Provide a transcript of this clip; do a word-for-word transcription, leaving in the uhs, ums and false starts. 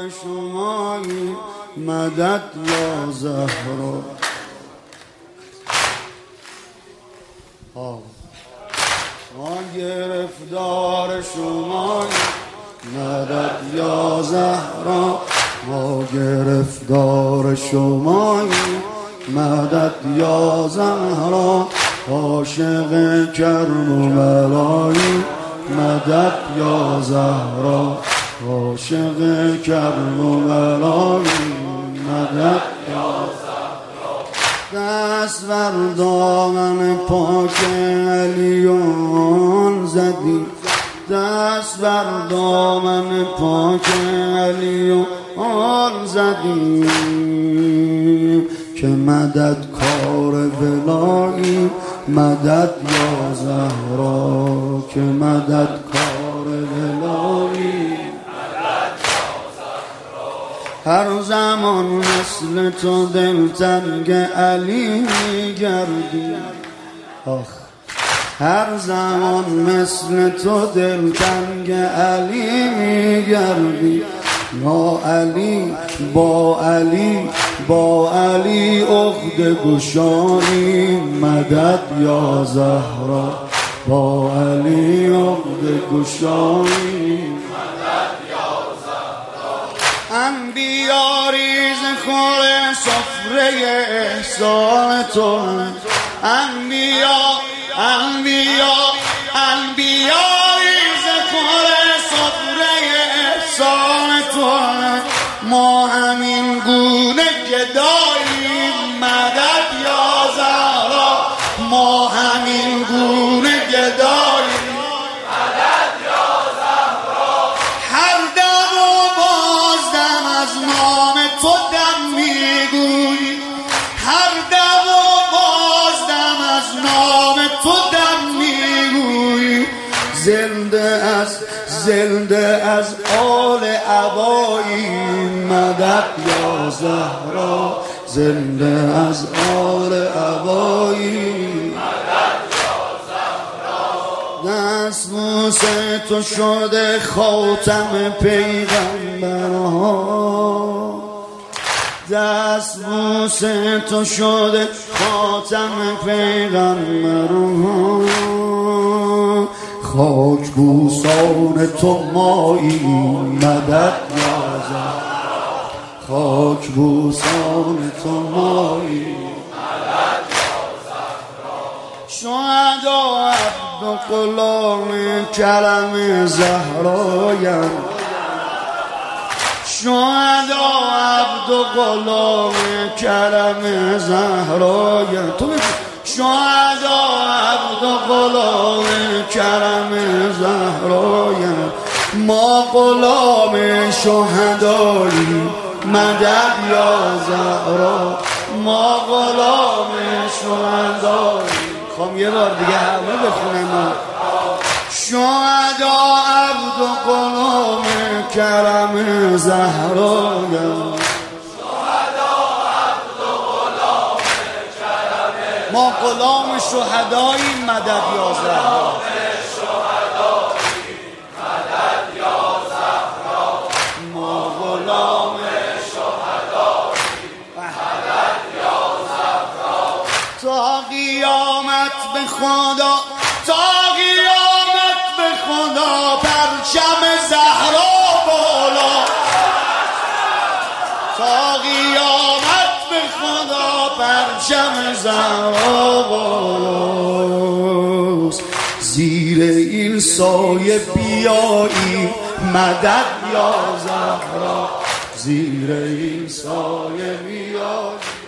شمایی مدد یا زهرا. ما گرفتار شمایی مدد یا زهرا. ما گرفتار شمایی مدد یا زهرا. عاشق کربلایی مدد یا زهرا. عاشق کربلایی مدد یا زهرا. دست بر دامن پاک علیون زدی. دست بر دامن پاک علیون زدی که مدد کار ولایی مدد یا زهرا. که مدد کار ولایی مدد یا زهرا. هر زمان مثل تو دلتنگ علی میگردی. آخ هر زمان مثل تو دلتنگ علی میگردی. یا علی با علی با علی عقده گشایی مدد یا زهرا. با علی عقده گشایی مدد یا زهرا. انبیا ریز خور سفره احسان تو. انبیا انبیا انبیا ریز خور سفره احسان تو. ما همین گونه گداییم مدد یا زهرا. ما همین گونه گداییم مدد یا زهرا. هر دم و بازدم از نام تو دم میگویی. هر دم و بازدم از نام تو دم میگویی. زنده از زنده از آل عبایی مدد یا زهرا. زنده از آل عبایی مدد یا زهرا. دستبوس تو شده خاتم پیغمبرها. دستبوس تو شده خاتم پیغمبرها. خاک بوسان تو مایی مدد یا زهرا. خاک بوسان تو مایی مدد یا زهرا. شهدا عبد و غلام کرم زهرایم. شهدا عبد و غلام کرم زهرایم. تو شهدا عبد و غلام کرم زهرایم. ما غلام شهدایی مدد یا زهرا. ما غلام شهدایی. خواهم یه بار دیگه همه بخونم. شهدا عبد و غلام کرم زهرایم. ما غلام شهدایی مدد یا زهرا. ما غلام شهدایی مدد یا زهرا. تا قیامت به خدا تا قیامت به خدا پرچم زهرا بالا. تا قیامت به خدا پرچم زهرا بالاست. زیر این سایه بیایی مدد یا زهرا. زیر این سایه بیایی